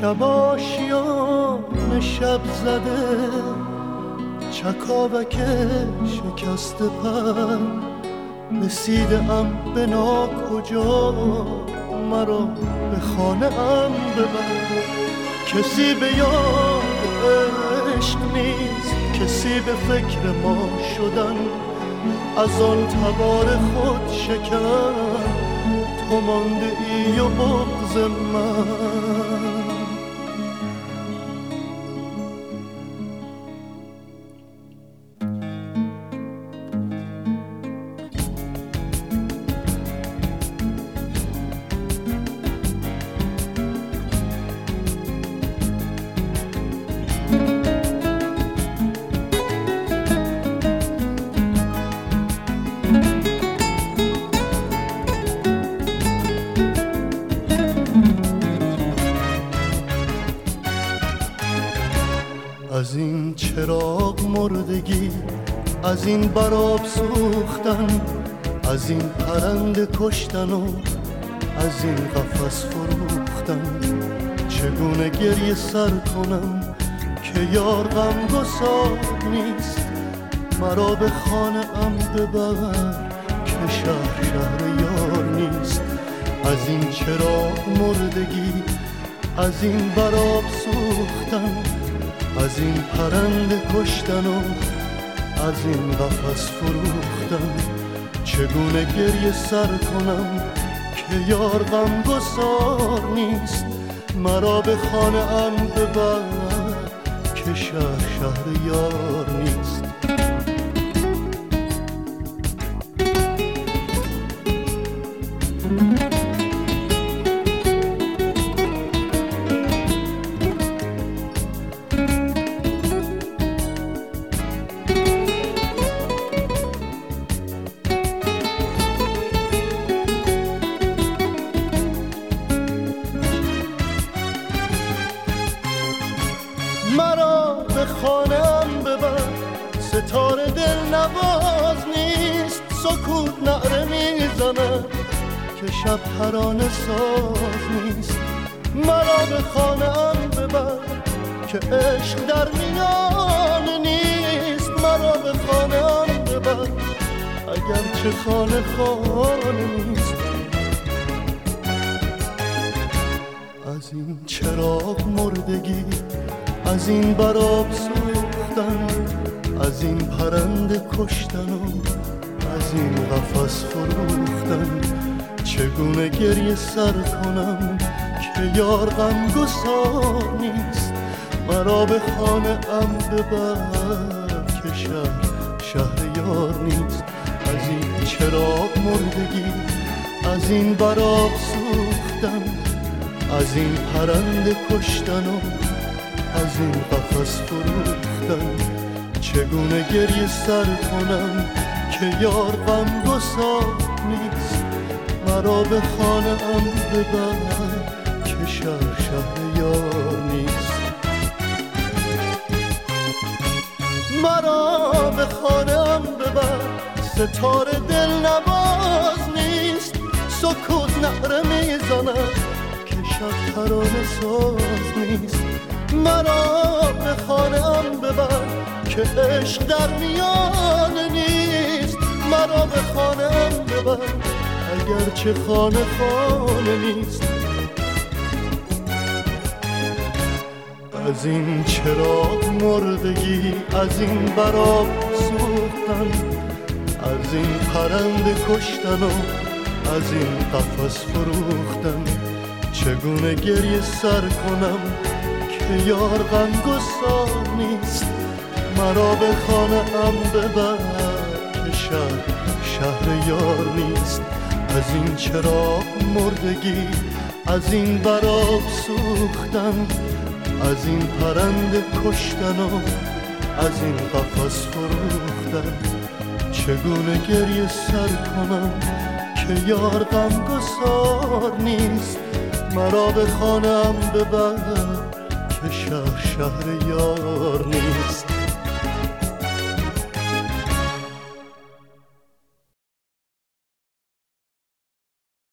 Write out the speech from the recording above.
شب آشیان شب زده چکاوک شکست پر رسیدم به ناکجا مرا به خانه ام ببر. کسی به یاد عشق نیست، کسی به فکر ما شدن، از آن تبار خود شکن تو مانده ای و بغض من. از این چراغ مردگی، از این براب سوختن، از این پرنده کشتن و از این قفس فروختن، چگونه گریه سر کنم که یار غمگسار نیست، مرا به خانه ام ببر که شهر یار نیست. از این چراغ مردگی، از این براب سوختن، از این پرنده کشتن و از این قفس فروختن، چگونه گریه سر کنم که یار غمگسار نیست، مرا به خانه ام ببر که شهر یار نیست. مرا به خانه‌ام ببر، ستاره دل نواز نیست، سکوت نعره میزند که شب ترانه ساز نیست. مرا به خانه‌ام ببر که عشق در میان نیست، مرا به خانه‌ام ببر اگرچه خانه نیست. از این چراغ مردگی، از این براب سوختن، از این پرنده کشتن و از این قفس فروختن، چگونه گریه سر کنم که یار غمگسار نیست، مرا به خانه ام ببر که شهر یار نیست. از این چراغ مردگی، از این براب سوختن، از این پرنده کشتن و از این قفس فروختن، چگونه گریه سر کنم که یار غمگسار نیست، مرا به خانه ام ببر که شهر یار نیست. مرا به خانه ام ببر، ستاره دل نواز نیست، سکوت نعره میزند که شب ترانه ساز نیست. مرا به خانه ام ببر که عشق در میان نیست، مرا به خانه ام ببر اگرچه خانه نیست. از این چراغ مردگی، از این براب سوختن، از این پرنده کشتن و از این قفس فروختن، چگونه گریه سر کنم که یار غمگسار نیست، مرا به خانه ام ببر که شهر یار نیست. از این چراغ مردگی، از این براب سوختن، از این پرنده کشتن و از این قفس فروختن، چگونه گریه سر کنم که یار غمگسار نیست، مرا به خانه ام ببر که شهر یار نیست.